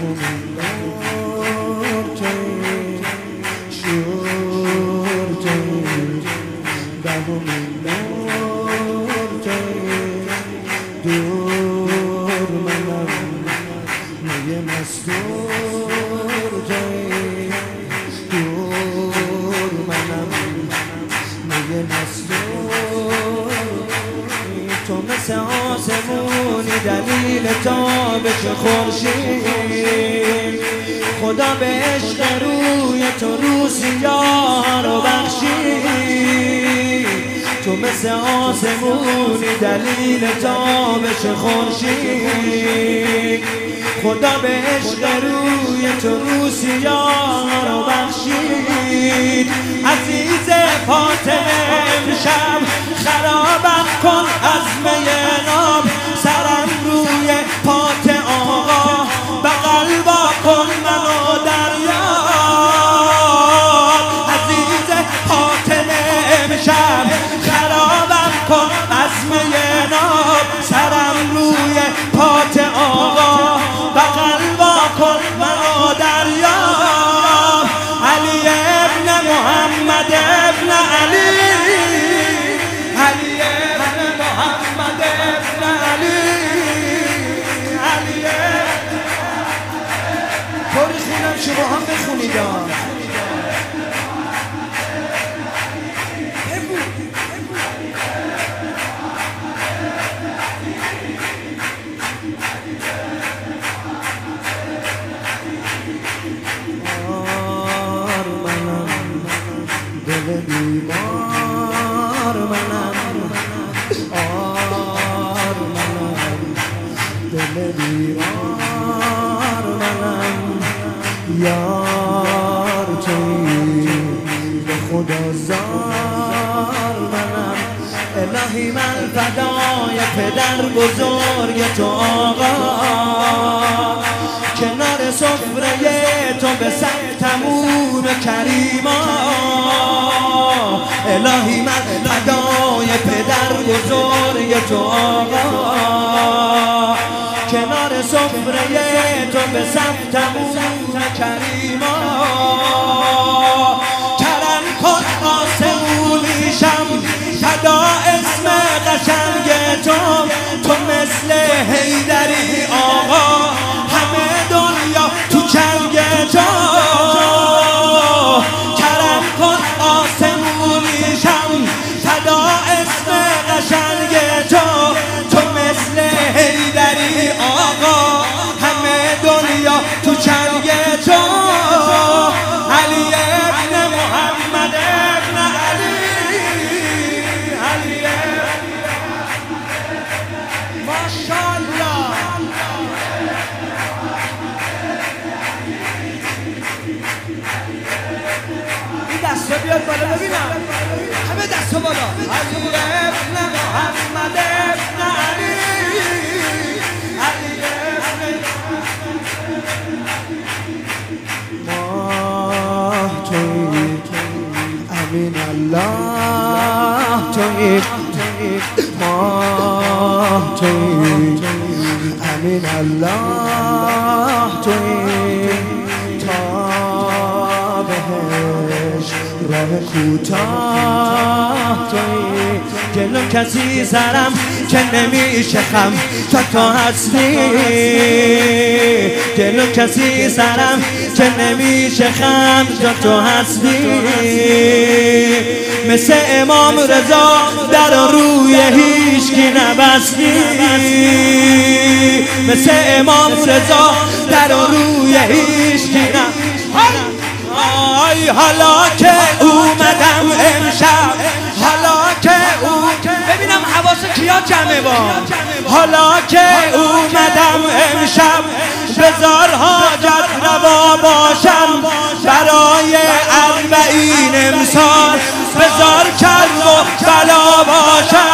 دهمین بار تویی شور تویی دهمین بار تویی دور منم میه مستور تویی دور منم میه مستور تو مثل آسمونی دلیل تابش خورشید خدا به عشق روی تو روسیا رو بخشید تو مثل آسمونی دلیل تابش خورشید خدا به عشق روی تو روسیا رو بخشید عزیز فاطمه امشب خرابم کن از می ناب سرم روی پات آقا بغل با کن منو دریاب عزیز فاطمه امشب خرابم کن از می ناب سرم روی پات آقا بغل با کن منو دریاب علی ابن محمد ابن علی علی ابن محمد ابن علی علی طوری خونم شما هم بخونید دل بیمار منم آر منم دل بیمار منم یار تویی به خدا زار منم الهی من فدای پدر بزرگ تو آقا کنار سفره تو به سر تموم کریما الهی من فدای پدر بزرگ تو آقا کنار سفره تو به سر تموم کریما کرم کن آسمونیشم فدا اسم قشنگ تو تو مثل حیدری آقا همه دنیا تو چنگ تو کرم کن آسمونیشم فدا اسم قشنگ تو تو مثل حیدری آقا همه دنیا تو چنگ تو علی ابن محمد ابن علی علی ماشاءالله این دستا بیاد بالا ببینم همه دستا بالا علی ابن محمد ابن علی علی ابن ماه تویی امین الله تویی ماه تویی امین الله تویی تا بهش راه کوتاه تویی جلو کسی سرم که نمیشه خم تو هستی جلو کسی سرم که نمیشه خم تو هستی مثل امام رضا در روی هیچکی نبستی مثل امام رضا در روی هیچکی نبستی حالا که اومدم امشب حالا که ببینم حواس کیا جمعه با حالا که اومدم امشب بذار حاجت روا باشم برای 40 امسال بذار کرب و بلا باشم